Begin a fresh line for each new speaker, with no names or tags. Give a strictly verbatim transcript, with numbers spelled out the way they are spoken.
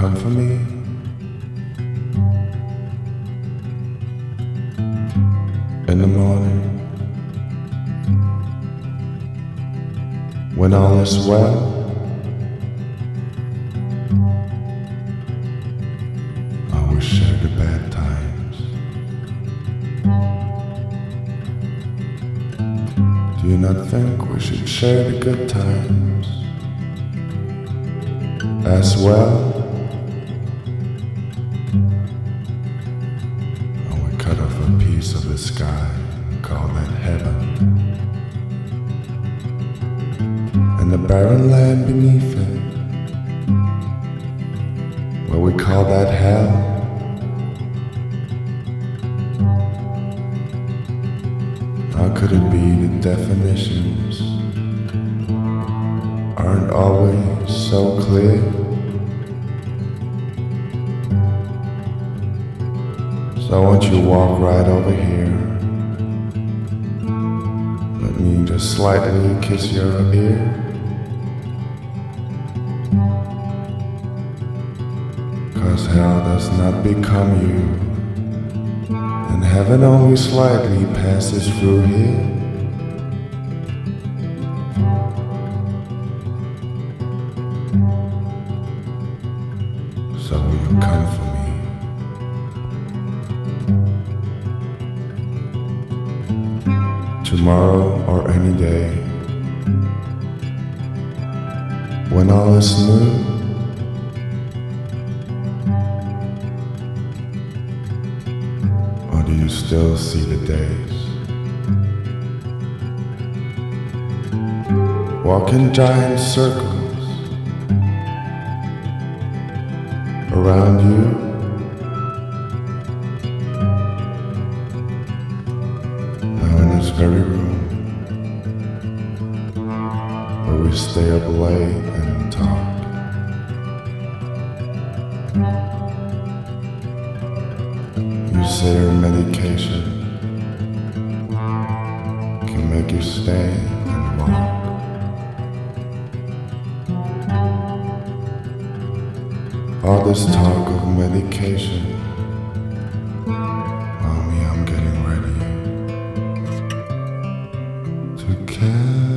come for me? In the morning, when all is well, I will share the bad times. Do you not think we should share the good times as well? And we cut off a piece of the sky and call that heaven, and the barren land beneath it, well, we call that hell. How could it be the definitions aren't always so clear? So won't you walk right over here? Let me just slightly kiss your ear. Cause hell does not become you, and heaven only slightly passes through here. So will you come for me? Tomorrow or any day, when all is new, or do you still see the days? Walk in giant circles around you. Very room where we stay up late and talk. You say your medication can make you stand and walk. All this talk of medication, mommy, I'm getting ready to care.